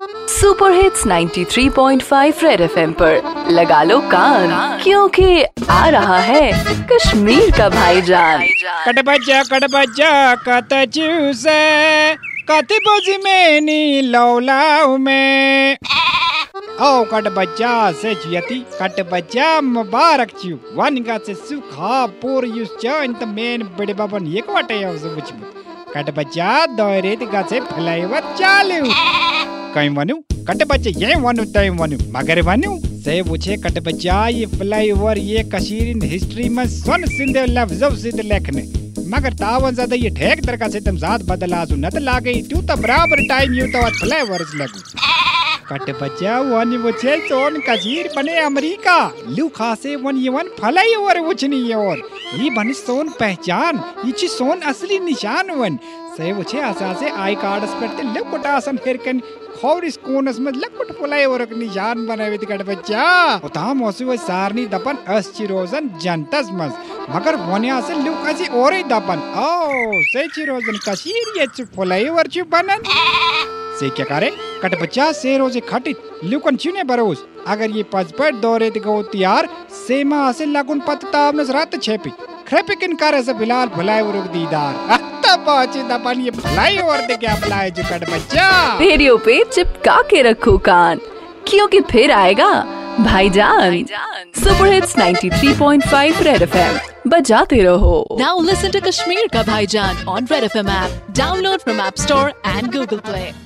Super hits 93.5 red FM पर लगा लो कान, क्योंकि आ रहा है कश्मीर का भाईजान। कटबज्जा कत चूसे कत बोझ में नी लौलाऊ में ओ कटबज्जा से जियती कटबज्जा मुबारक चू वन गा से सुखा पूर युस चन त मेन बड़े बाबन एक वाटे औस बुच कटबज्जा दौरे गा से फ्लाईओवर चालू कहीं वनु कटबज्जा ये वनु तय वनु मगर वनु से पूछे कटबज्जा ये फ्लाईओवर ये कश्मीर हिस्ट्री में सुन सिंधे लफ्जों सिद्ध लेखने मगर तावन ज्यादा ये ठेक दरका से तुम जात बदलासु न त लागे तू त बराबर टाइम यू तो फ्लाईओवर लगू कटबज्जा वन पूछे सोन कश्मीर बने अमेरिका लू खासे वन ये वन फ्लाईओवर उछनी और ये बन सोन पहचान ये सोन असली निशान वन से पूछे आसा से आई कार्ड्स पर ते लकुटासन फिरकन खौरिस कोनस में लकुट फ्लाईओवर का निशान बनावे ती कटबज्जा उता मोसु सारनी दपन अस्चिरोजन जनतस मस मगर वन्या से लुकासी औरे दपन ओ से चिरोजन कश्मीर ये फ्लाईओवर छु बनन से क्या करे कटबज्जा से रोजे खटित लुकन चुने बरोस अगर ये पजपट दौरे गो तियार सेमा से लगुन पत्ताव नस रात छेपी खरेपिकिन करे से बिलाल फ्लाईओवर दीदार तब दपन ये फ्लाईओवर दे क्या फ्लाई जो कटबज्जा रेडियो पे चिपका के रखो कान, क्योंकि फिर आएगा भाईजान। सुपर हिट्स 93.5 रेड एफएम बजाते रहो। Now listen to Kashmir Ka Bhaijan on Red FM app. Download from App Store and Google Play.